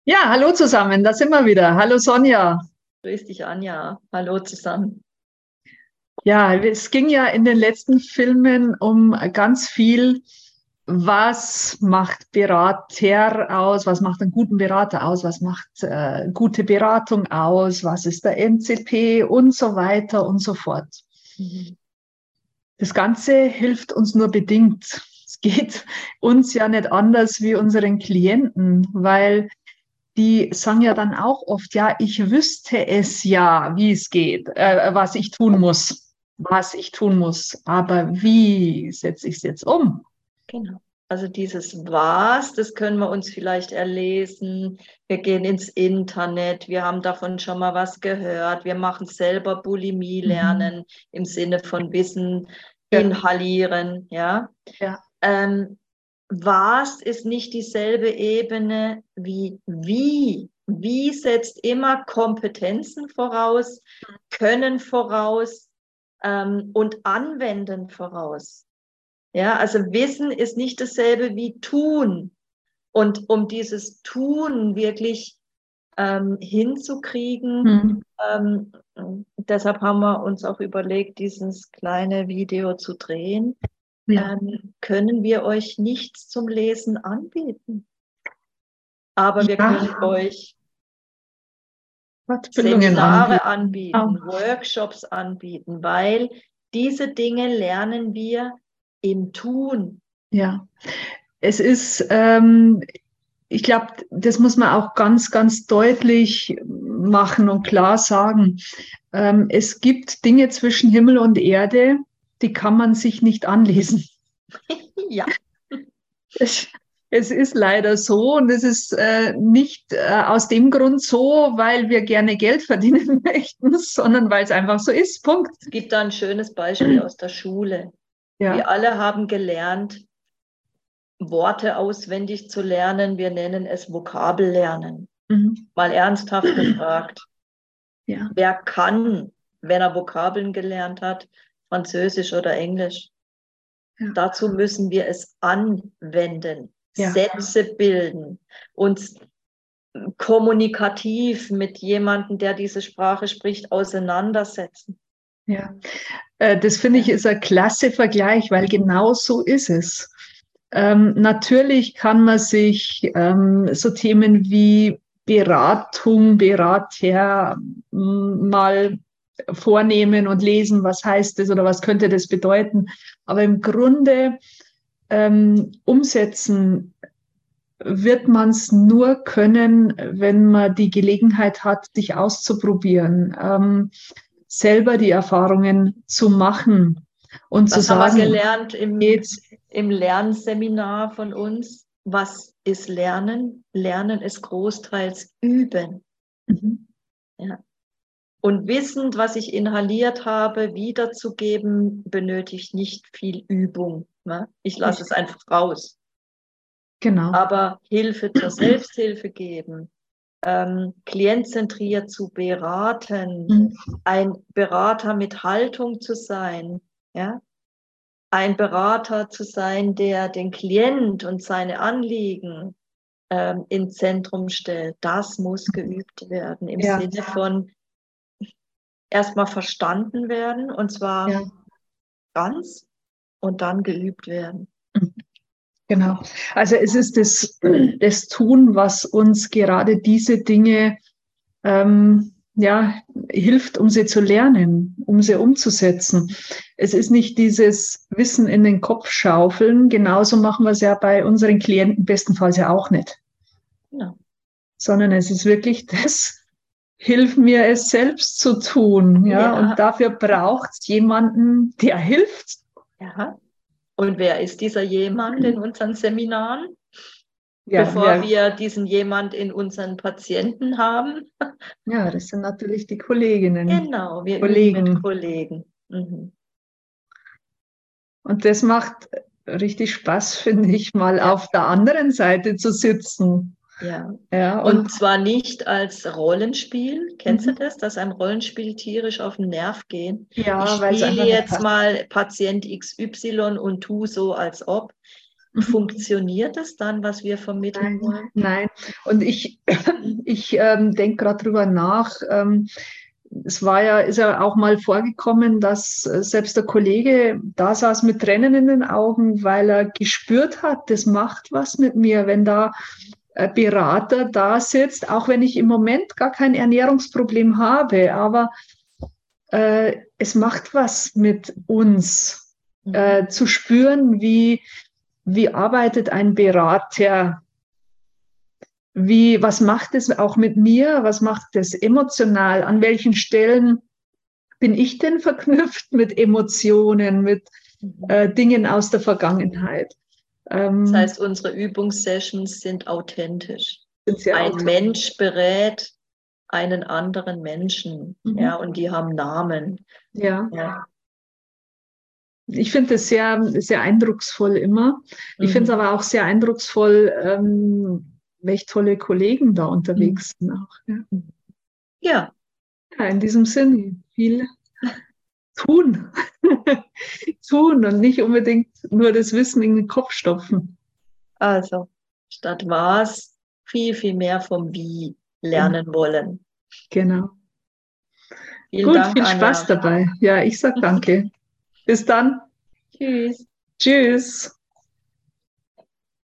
Ja, hallo zusammen, da sind wir wieder. Hallo Sonja. Grüß dich, Anja. Hallo zusammen. Ja, es ging ja in den letzten Filmen um ganz viel, was macht Berater aus, was macht einen guten Berater aus, was macht gute Beratung aus, was ist der NCP und so weiter und so fort. Mhm. Das Ganze hilft uns nur bedingt. Es geht uns ja nicht anders wie unseren Klienten, weil die sagen ja dann auch oft, ja, ich wüsste es ja, wie es geht, was ich tun muss. Aber wie setze ich es jetzt um? Genau. Also dieses Was, das können wir uns vielleicht erlesen. Wir gehen ins Internet, wir haben davon schon mal was gehört. Wir machen selber Bulimie Mhm. lernen im Sinne von Wissen Ja, inhalieren, ja. ja, Ähm, Was ist nicht dieselbe Ebene wie wie? Wie setzt immer Kompetenzen voraus, Können voraus, und Anwenden voraus. Ja, also Wissen ist nicht dasselbe wie Tun. Und um dieses Tun wirklich hinzukriegen, hm, deshalb haben wir uns auch überlegt, dieses kleine Video zu drehen, ja, können wir euch nichts zum Lesen anbieten. Aber wir ja, können euch Fortbildungen Seminare anbieten. Auch. anbieten, Workshops anbieten, weil diese Dinge lernen wir im Tun. Ja, es ist, ich glaube, das muss man auch ganz, ganz deutlich machen und klar sagen. Es gibt Dinge zwischen Himmel und Erde, die kann man sich nicht anlesen. Ja, Es, es ist leider so und es ist nicht aus dem Grund so, weil wir gerne Geld verdienen möchten, sondern weil es einfach so ist. Punkt. es gibt da ein schönes Beispiel aus der Schule. Wir Ja. alle haben gelernt, Worte auswendig zu lernen. Wir nennen es Vokabellernen. Mhm. Mal ernsthaft gefragt, Ja. wer kann, wenn er Vokabeln gelernt hat, Französisch oder Englisch? Ja. Dazu müssen wir es anwenden, Ja. Sätze bilden, uns kommunikativ mit jemandem, der diese Sprache spricht, auseinandersetzen. Ja. Das finde ich Ja. ist ein klasse Vergleich, weil genau so ist es. Natürlich kann man sich so Themen wie Beratung, Berater mal vornehmen und lesen, was heißt das oder was könnte das bedeuten. Aber im Grunde umsetzen wird man es nur können, wenn man die Gelegenheit hat, sich auszuprobieren, selber die Erfahrungen zu machen und zu Was haben wir sagen, gelernt geht's. im Lernseminar von uns? Was ist Lernen? Lernen ist großteils Üben. Mhm. Ja. Und wissend, was ich inhaliert habe, wiederzugeben, benötigt nicht viel Übung. Ne? Ich lasse es einfach raus. Genau. Aber Hilfe zur Selbsthilfe geben, klientzentriert zu beraten, Mhm. ein Berater mit Haltung zu sein, ja? Ein Berater zu sein, der den Klient und seine Anliegen ins Zentrum stellt, das muss geübt werden im Ja, Sinne von erstmal verstanden werden und zwar ja, ganz und dann geübt werden. genau. Also es ist das Tun, was uns gerade diese Dinge ja, hilft, um sie zu lernen, um sie umzusetzen. Es ist nicht dieses Wissen in den Kopf schaufeln. Genauso machen wir es ja bei unseren Klienten bestenfalls ja auch nicht, Ja. sondern es ist wirklich das, hilf mir es selbst zu tun. Ja, und Ja, dafür braucht es jemanden, der hilft. ja. Und wer ist dieser jemand in unseren Seminaren? Ja, Bevor wir diesen jemand in unseren Patienten haben. ja, das sind natürlich die Kolleginnen, Genau, wir üben mit Kollegen. Kollegen. Mhm. Und das macht richtig Spaß, finde ich, mal Ja, auf der anderen Seite zu sitzen. ja. Ja, und Und zwar nicht als Rollenspiel. Kennst du mhm. das, dass einem Rollenspiel tierisch auf den Nerv gehen? Ich Ja, weil es spiele einfach nicht jetzt passt. mal Patient XY und tu so, als ob. Funktioniert es dann, was wir vermitteln wollen? Nein. Und ich denke gerade drüber nach. Ist ja auch mal vorgekommen, dass selbst der Kollege da saß mit Tränen in den Augen, weil er gespürt hat, das macht was mit mir, wenn da ein Berater da sitzt, auch wenn ich im Moment gar kein Ernährungsproblem habe, aber es macht was mit uns, zu spüren, wie arbeitet ein Berater, was macht es auch mit mir, was macht es emotional, an welchen Stellen bin ich denn verknüpft mit Emotionen, mit Dingen aus der Vergangenheit. Das heißt, unsere Übungssessions sind authentisch. Ein Mensch berät einen anderen Menschen, ja, und die haben Namen. Ja. Ich finde es sehr, sehr eindrucksvoll immer. Ich finde es aber auch sehr eindrucksvoll, welche tolle Kollegen da unterwegs sind. Auch, ja, in diesem Sinne, viel tun. Tun und nicht unbedingt nur das Wissen in den Kopf stopfen. Also, statt was, viel, viel mehr vom Wie lernen wollen. Genau. Vielen Dank, viel Spaß Anja. dabei. Ja, ich sag danke. Bis dann. Tschüss. Tschüss.